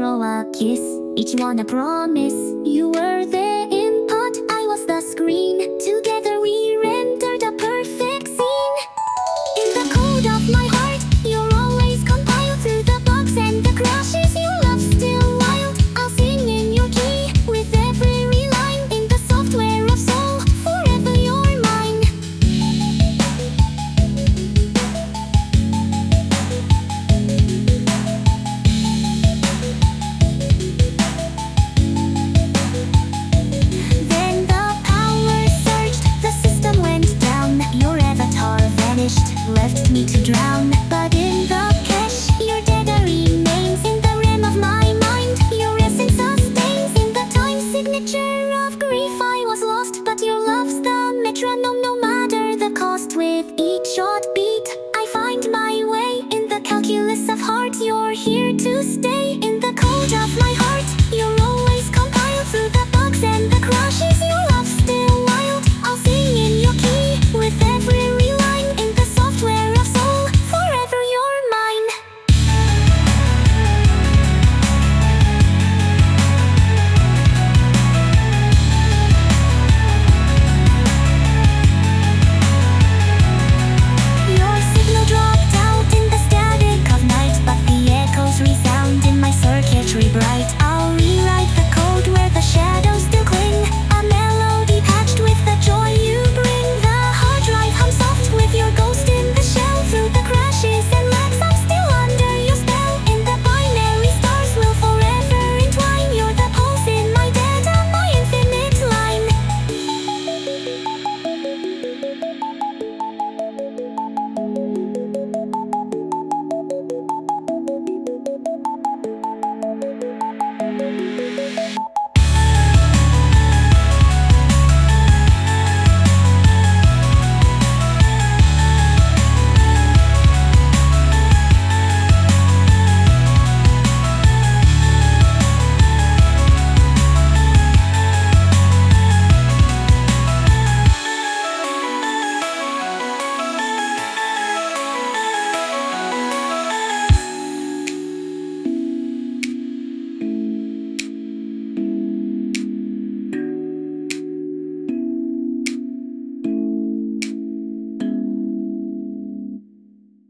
zero a kiss, each one a promise. You were the input, I was the screen. Together we rendered a perfect scene. In the code of my heart, you're always compiled through the bugs and the crashes. You love still wild, I'll sing in your key with every line. In the software of soul, forever you're mine. Then the power surged, the system went down. Your avatar vanished, left me to drown. But